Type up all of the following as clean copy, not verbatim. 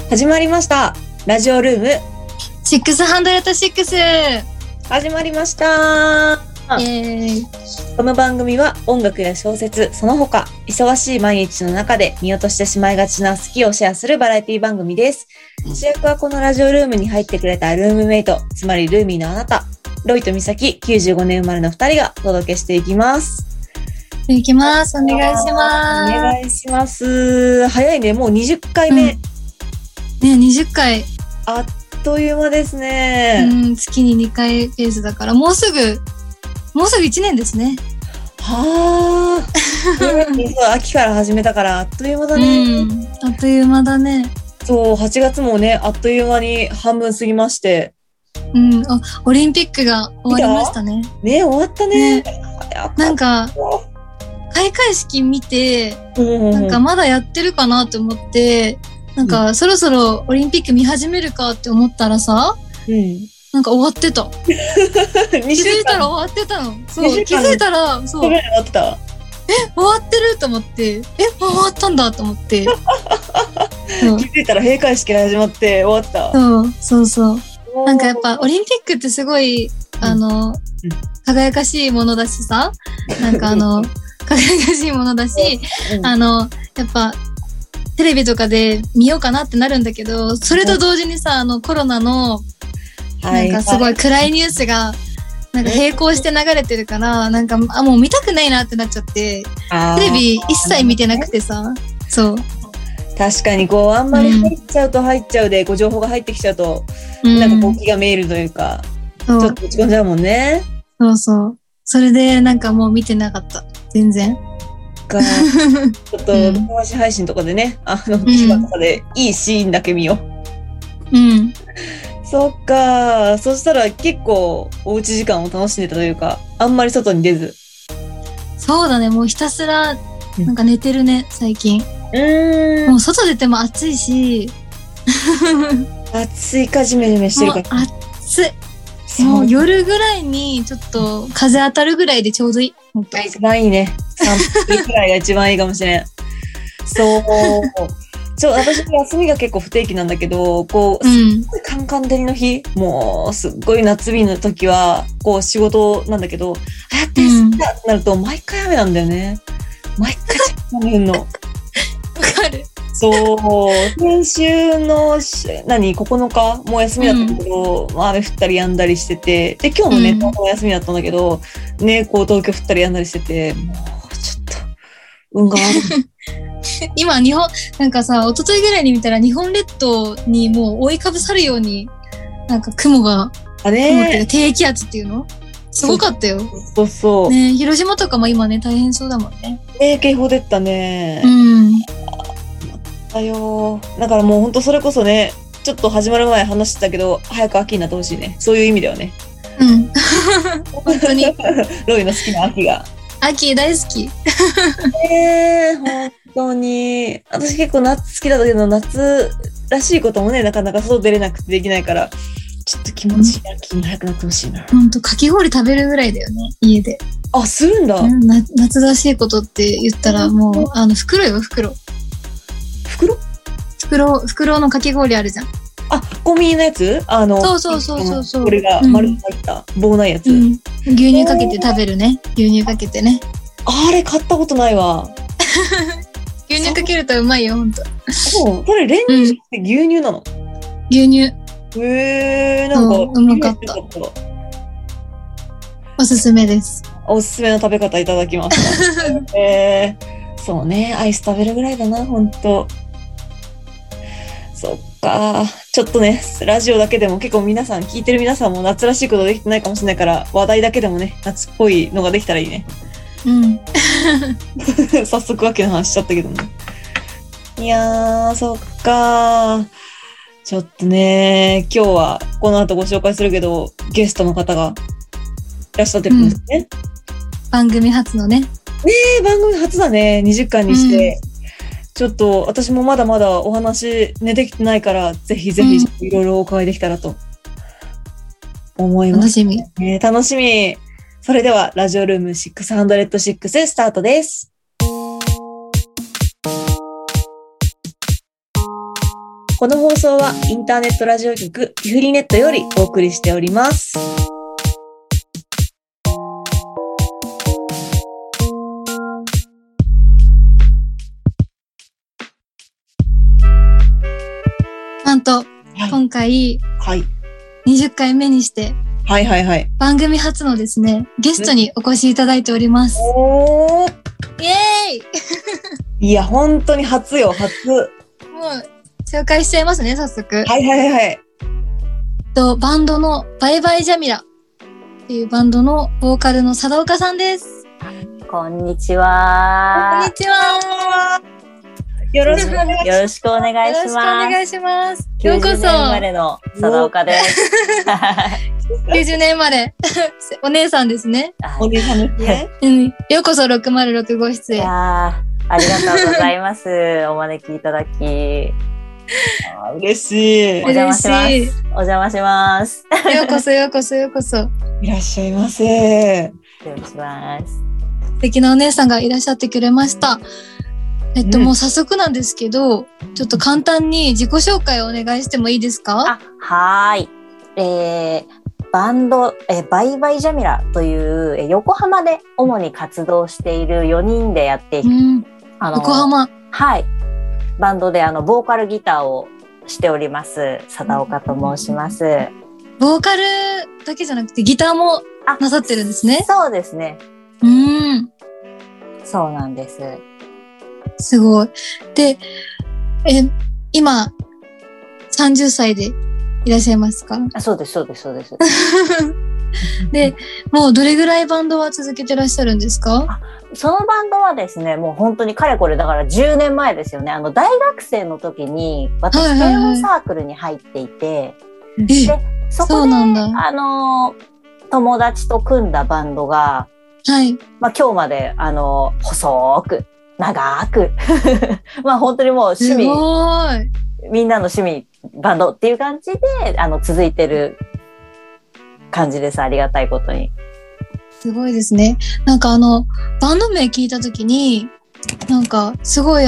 始まりました。ラジオルーム 606。 始まりました。この番組は音楽や小説、その他忙しい毎日の中で見落としてしまいがちな好きをシェアするバラエティ番組です。主役はこのラジオルームに入ってくれたルームメイト、つまりルーミーのあなた、ロイとミサキ95年生まれの2人がお届けしていきます。 お願いします。お願いします。早いね、もう20回目。 ね、20回。 あっという間ですね。 月に2回ペースだから、もうすぐ1年ですね。 はあ。秋から始めたからあっという間だね。 あっという間だね。 そう、8月もね、あっという間に半分過ぎまして。 オリンピックが終わりましたね。 ね、終わったね。 なんか、開会式見て、なんかまだやってるかなと思って、なんかそろそろオリンピック見始めるかって思ったらさ、なんか終わってた。気づいたら終わってたの。そう、気づいたら、そう。 終わってた。 終わってると思って、終わったんだと思って。 気づいたら閉会式が始まって終わった。 そう。なんかやっぱオリンピックってすごい、輝かしいものだしさ、なんか輝かしいものだし、やっぱ、テレビとかで見ようかなってなるんだけど、それと同時にさ、コロナの、なんかすごい暗いニュースが、なんか並行して流れてるから、なんか、もう見たくないなってなっちゃって、テレビ一切見てなくてさ、そう。 確かにこう、あんまり入っちゃうで、情報が入ってきちゃうと、なんかこう気がめいるというか、ちょっと落ち込んじゃうもんね。 そう。それでなんかもう見てなかった。全然。 ちょっと、見逃し配信とかでね、TVerとかでいいシーンだけ見よう。そっか。そしたら結構おうち時間を楽しんでたというか、あんまり外に出ず。 そうだね、もうひたすら、なんか寝てるね、最近。もう外出ても暑いし。 暑いかジメジメしてるから。 暑い。もう夜ぐらいにちょっと風当たるぐらいでちょうどいい。 一番いいね。3分くらいが一番いいかもしれん。そう。私の休みが結構不定期なんだけど、こう、すっごいカンカン照りの日、もうすっごい夏日の時は、こう仕事なんだけど、やって休みだってなると毎回雨なんだよね。毎回雨降んの。わかる。 そう。先週の、9日もう休みだったけど、雨降ったり止んだりしてて、で、今日もね、お休みだったんだけど、ね、こう東京降ったり止んだりしてて、もうちょっと、運が悪い。 今、なんかさ、一昨日ぐらいに見たら日本列島にもう覆いかぶさるように、なんか雲っていう低気圧っていうのすごかったよ。 そう。 ね、広島とかも今ね、大変そうだもんね。 警報出たね。だよ。だからもうほんとそれこそね、ちょっと始まる前話してたけど、早く秋になってほしいね。そういう意味ではね。 本当に。 ロイの好きな秋が。 秋大好き。 本当に。私結構夏好きだったけど、夏らしいこともね、なかなか外出れなくてできないから、ちょっと気持ちいい秋に早くなってほしいな。 ほんと、かき氷食べるぐらいだよね、家で。 あ、するんだ。 夏らしいことって言ったら、もう、袋よ、袋。袋のかき氷あるじゃん。 あ、コンビニのやつ？ そう。 これが丸く入った棒ないやつ。 牛乳かけて食べるね。牛乳かけてね。あれ買ったことないわ。 牛乳かけるとうまいよ、ほんと。 そう。これ練乳じゃなくて牛乳なの？ 牛乳。 なんか、 うまかった。おすすめです。 おすすめの食べ方いただきました。そうね、アイス食べるぐらいだな、ほんと。そっか。ちょっとね、ラジオだけでも結構聞いてる皆さんも夏らしいことできてないかもしれないから、話題だけでもね、夏っぽいのができたらいいね。早速秋の話しちゃったけどね。いやー、そっか。ちょっとね、今日はこの後ご紹介するけど、ゲストの方がいらっしゃってるんですね。 番組初のね。 番組初だね。20回にして。ちょっと私もまだまだお話できてないから、ぜひいろいろお伺いできたらと思います。楽しみ。それではラジオルーム606スタートです。 この放送はインターネットラジオ局ティフリネットよりお送りしております。 なんと、今回、20回目にして、番組初のですね、ゲストにお越しいただいております。 おー、 イエーイいや、本当に初よ、初。 もう、紹介しちゃいますね、早速。バンドのバイバイジャミラっていうバンドのボーカルの貞岡さんです。 こんにちは。 こんにちは。 よろしくお願いします。 よろしくお願いします。 よろしくお願いします。 ようこそ。90年生まれの貞岡です。 90年生まれ。お姉さんですね。 お姉さんですね。 ようこそ606号室へ。 いやありがとうございます。お招きいただき。 嬉しい。 お邪魔します。お邪魔します。 ようこそようこそようこそ。 いらっしゃいませ。 お願いします。 素敵なお姉さんがいらっしゃってくれました。もう早速なんですけど、ちょっと簡単に自己紹介をお願いしてもいいですか？ はい。バンド、バイバイジャミラという、横浜で主に活動している4人でやっている、 横浜。 はい。バンドでボーカルギターをしております、貞岡と申します。 ボーカルだけじゃなくてギターもなさってるんですね。 そうですね。そうなんです。 すごい。で、今、30歳でいらっしゃいますか？ そうです、そうです、そうです。 で、もうどれぐらいバンドは続けてらっしゃるんですか？ そのバンドはですね、もう本当にかれこれだから10年前ですよね。大学生の時に私、軽音サークルに入っていて、で、そこで、友達と組んだバンドが、今日まで、細く、長く、本当にもう趣味、みんなの趣味、バンドっていう感じで、続いてる感じです。ありがたいことに。 すごいですね。なんかバンド名聞いたときに、なんか、すごい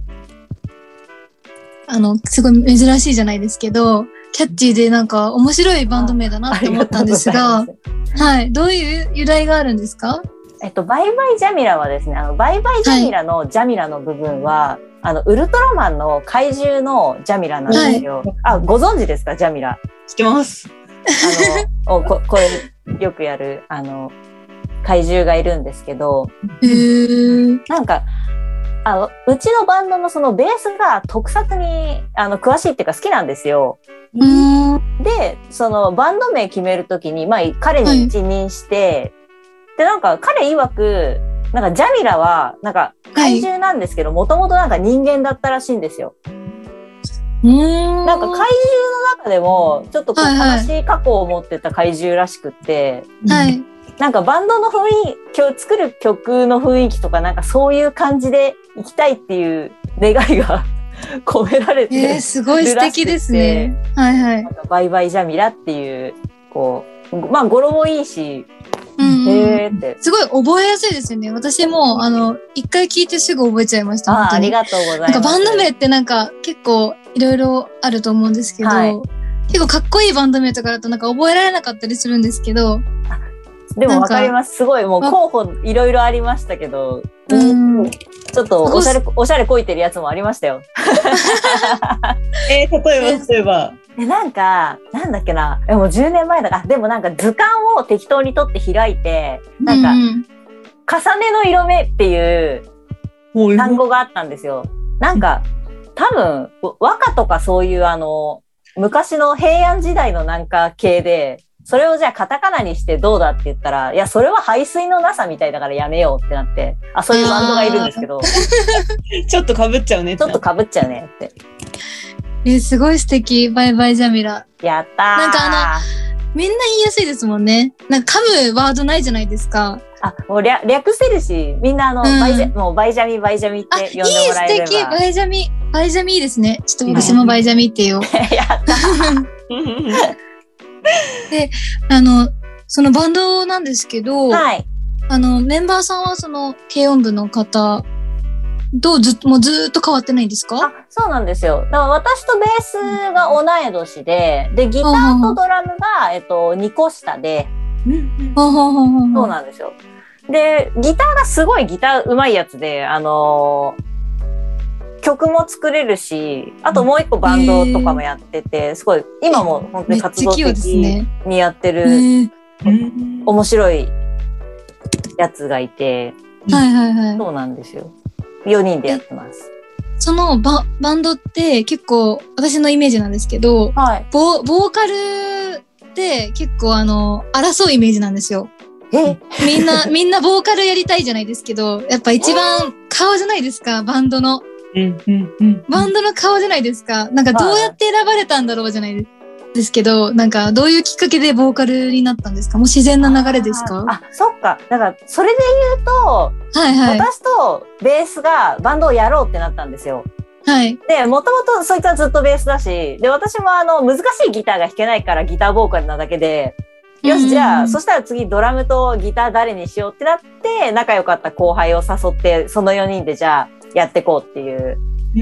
すごい珍しいじゃないですけど、キャッチーでなんか面白いバンド名だなって思ったんですが、どういう由来があるんですか？ バイバイジャミラはですね、バイバイジャミラのジャミラの部分は、ウルトラマンの怪獣のジャミラなんですよ。ご存知ですか、ジャミラ？ 知ってます。 これ、よくやる、怪獣がいるんですけど、なんか、うちのバンドのそのベースが特撮に、詳しいっていうか好きなんですよ。で、そのバンド名決めるときに、彼に一任して、で、なんか彼曰く、なんかジャミラは、なんか怪獣なんですけど、もともとなんか人間だったらしいんですよ。なんか怪獣の中でも、ちょっと悲しい過去を持ってた怪獣らしくって、なんかバンドの雰囲気、今日作る曲の雰囲気とかなんかそういう感じでいきたいっていう願いが込められてるらしくて。 すごい素敵ですね。 なんかバイバイジャミラっていう、語呂もいいし、 すごい覚えやすいですよね。私も、一回聞いてすぐ覚えちゃいました。 ありがとうございます。 なんかバンド名ってなんか結構いろいろあると思うんですけど、結構かっこいいバンド名とかだとなんか覚えられなかったりするんですけど。 でもわかります。すごいもう候補いろいろありましたけど、ちょっとおしゃれこいてるやつもありましたよ。 例えば。 なんか、なんだっけな、もう10年前だから、でもなんか図鑑を適当に取って開いて、なんか、重ねの色目っていう単語があったんですよ。なんか、多分、和歌とかそういう昔の平安時代のなんか系で、それをじゃあカタカナにしてどうだって言ったら、いや、それは排水のなさみたいだからやめようってなって、そういうバンドがいるんですけど。 ちょっと被っちゃうね。 ちょっと被っちゃうねって。 すごい素敵。バイバイジャミラ。 やったー。 なんかみんな言いやすいですもんね。なんか噛むワードないじゃないですか。 もう略せるし、みんなもうバイジャミって呼んでもらえれば。 いい素敵。バイジャミいいですね。ちょっと私もバイジャミって言おう。 やったー。 で、そのバンドなんですけど、メンバーさんはその軽音部の方もうずっと変わってないんですか？ あ、そうなんですよ。だから私とベースが同い年で、ギターとドラムが、2個下で、そうなんですよ。で、ギターがすごいギター上手いやつで、曲も作れるし、あともう一個バンドとかもやってて、すごい、今も本当に活動的にやってる、面白いやつがいて、 はいはいはい。 そうなんですよ。4人でやってます。 そのバンドって結構、私のイメージなんですけど、 はい、 ボーカルって結構争うイメージなんですよ。みんなボーカルやりたいじゃないですけど、やっぱ一番顔じゃないですか、バンドの。バンドの顔じゃないですか。なんかどうやって選ばれたんだろうじゃないですけど、なんかどういうきっかけでボーカルになったんですか？もう自然な流れですか？ あ、そっか。だからそれで言うと、 はいはい、 私とベースがバンドをやろうってなったんですよ。 はい。 で、もともとそいつはずっとベースだし、で、私も難しいギターが弾けないからギターボーカルなだけで、よし、じゃあ、そしたら次ドラムとギター誰にしようってなって、仲良かった後輩を誘って、その4人でじゃあやってこうっていう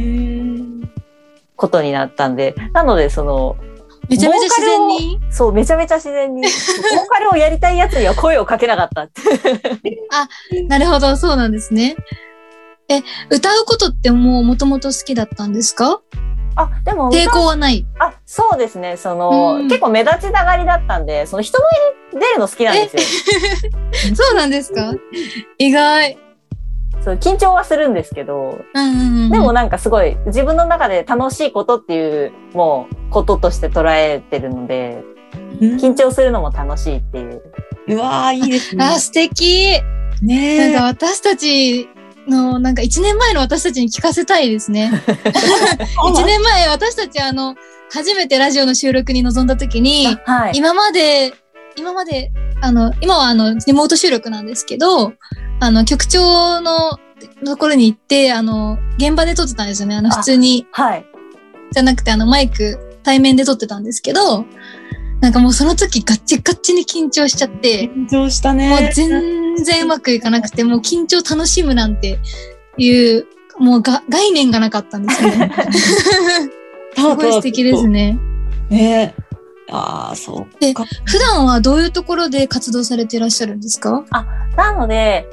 ことになったんで、なのでめちゃめちゃ自然にそう、めちゃめちゃ自然に、ボーカルをやりたいやつには声をかけなかったって。 あ、なるほど、そうなんですね。歌うことってもともと好きだったんですか？ あ、でも抵抗はない。 あ、そうですね。結構目立ちたがりだったんで、人前に出るの好きなんですよ。 そうなんですか？意外。 そう、緊張はするんですけど、でもなんかすごい自分の中で楽しいことっていうもうこととして捉えてるので、緊張するのも楽しいっていう。 うわー、いいですね。 あ、素敵。ね、なんか私たちの、なんか1年前の私たちに聞かせたいですね。1年前私たち初めてラジオの収録に臨んだ時に、 はい、 今はリモート収録なんですけど、局長のところに行って、現場で撮ってたんですよね。普通に。 はい。 じゃなくて、マイク、対面で撮ってたんですけど、なんかもうその時ガッチガッチに緊張しちゃって。 緊張したね。 もう全然うまくいかなくて、もう緊張楽しむなんていう、もう概念がなかったんですよね。すごい素敵ですね。 ねえ。ああ、そう。 で、普段はどういうところで活動されていらっしゃるんですか？ なので、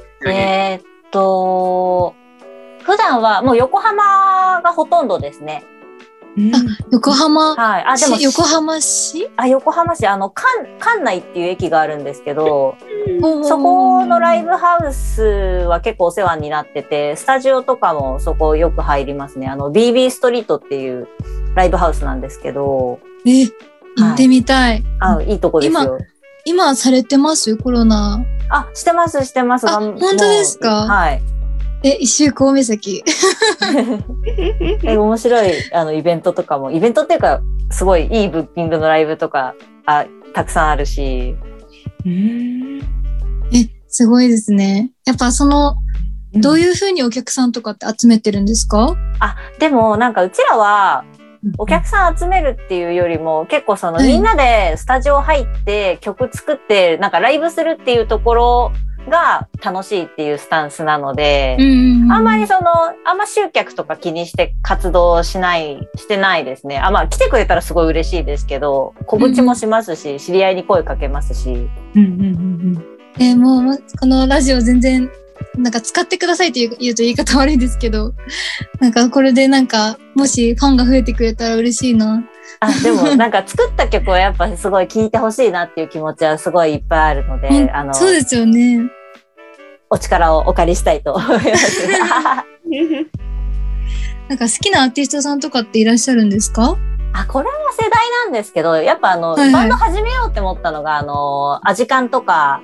普段はもう横浜がほとんどですね。 横浜。 はい。でも横浜市？ 横浜市、関内っていう駅があるんですけど、そこのライブハウスは結構お世話になってて、スタジオとかもそこよく入りますね。BB ストリートっていうライブハウスなんですけど。 行ってみたい。 いいとこですよ。 今されてますコロナ。 してます。 本当ですか？ はい。 一周神戸崎。 面白い、イベントとかも、イベントっていうか、すごいいいブッキングのライブとか、たくさんあるし。 すごいですね。やっぱどういうふうにお客さんとかって集めてるんですか？ でもなんかうちらは、お客さん集めるっていうよりも、結構みんなでスタジオ入って曲作って、なんかライブするっていうところが楽しいっていうスタンスなので、あんまりあんま集客とか気にして活動してないですね。来てくれたらすごい嬉しいですけど、告知もしますし、知り合いに声かけますし。 もう、このラジオ全然、なんか使ってくださいって言うと言い方悪いですけど、なんかこれでなんか、もしファンが増えてくれたら嬉しいな。 でもなんか作った曲はやっぱすごい聴いてほしいなっていう気持ちはすごいいっぱいあるので、 そうですよね。 お力をお借りしたいと思います。 なんか好きなアーティストさんとかっていらっしゃるんですか？ これも世代なんですけど、やっぱバンド始めようって思ったのが、アジカンとか。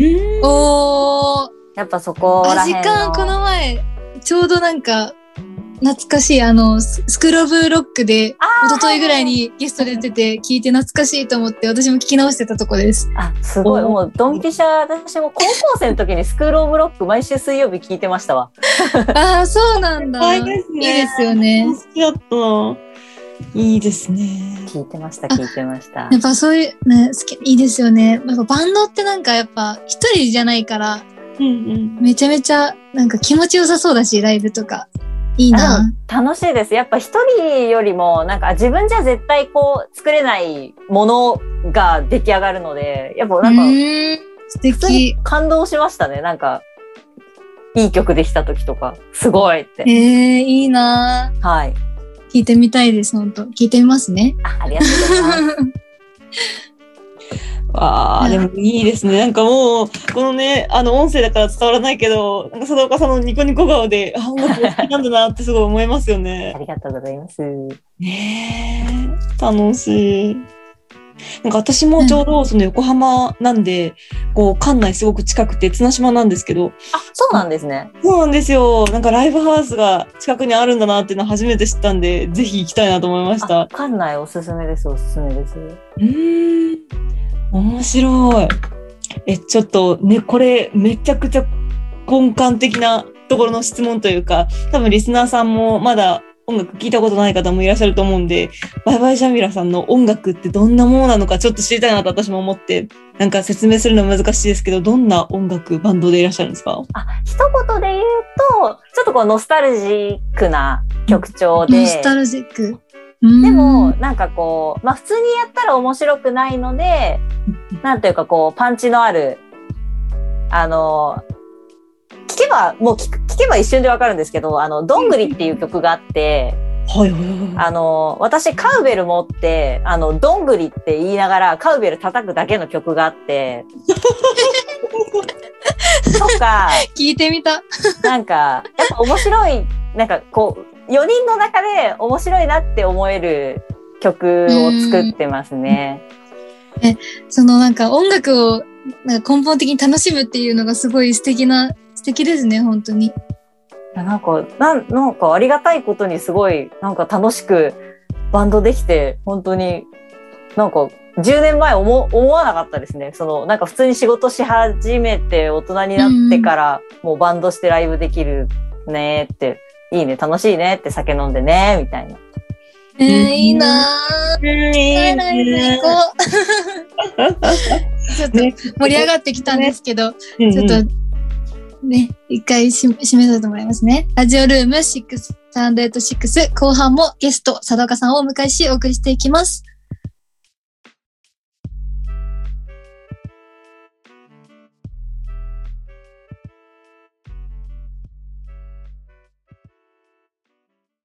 やっぱそこら辺の。アジカン、 この前、ちょうどなんか、懐かしい、スクローブロックで、一昨日ぐらいにゲストで出てて、聞いて懐かしいと思って、私も聞き直してたとこです。 すごい。もう、ドンピシャ、私も高校生の時にスクローブロック毎週水曜日聞いてましたわ。 そうなんだ。いいですよね。 好きだった。いいですね。 聞いてました。 やっぱそういうね、いいですよね。やっぱバンドってなんかやっぱ一人じゃないから、めちゃめちゃなんか気持ちよさそうだし、ライブとか。 いいな。 楽しいです。やっぱ一人よりも、なんか自分じゃ絶対こう作れないものが出来上がるので、やっぱなんか、 素敵。 感動しましたね。なんか、いい曲できた時とか、すごいって。 いいな。 はい。 聞いてみたいです、本当。聞いてみますね。 ありがとうございます。 わあ、でもいいですね。なんかもう、このね、音声だから伝わらないけど、なんか佐岡さんのニコニコ顔で、音楽が好きなんだなってすごい思いますよね。 ありがとうございます。 ねえ、楽しい。なんか私もちょうどその横浜なんで、こう、館内すごく近くて、綱島なんですけど。 あ、そうなんですね。 そうなんですよ。なんかライブハウスが近くにあるんだなっていうのを初めて知ったんで、ぜひ行きたいなと思いました。 館内おすすめです、おすすめです。 面白い。ちょっとね、これめちゃくちゃ根幹的なところの質問というか、多分リスナーさんもまだ音楽聞いたことない方もいらっしゃると思うんで、バイバイジャミラさんの音楽ってどんなものなのかちょっと知りたいなと私も思って、なんか説明するの難しいですけど、どんな音楽、バンドでいらっしゃるんですか？ 一言で言うと、ちょっとこうノスタルジックな曲調で。 ノスタルジック。 でも、なんかこう、普通にやったら面白くないので、なんていうかこう、パンチのある、聞けば一瞬でわかるんですけど、どんぐりっていう曲があって、私、カウベル持って、どんぐりって言いながら、カウベル叩くだけの曲があって、とか、 聞いてみた。 なんか、やっぱ面白い、なんかこう、4人の中で面白いなって思える曲を作ってますね。 なんか音楽をなんか根本的に楽しむっていうのがすごい素敵ですね、本当に。 なんかありがたいことにすごいなんか楽しくバンドできて、本当になんか10年前思わなかったですね。なんか普通に仕事し始めて大人になってからもうバンドしてライブできるねって、いいね、楽しいねって酒飲んでね、みたいな。 いいなぁ。ライブ行こう。ちょっと盛り上がってきたんですけど、ちょっとね、一回締めさせてもらいますね。ラジオルーム6&86後半もゲスト、佐藤さんをお迎えしお送りしていきます。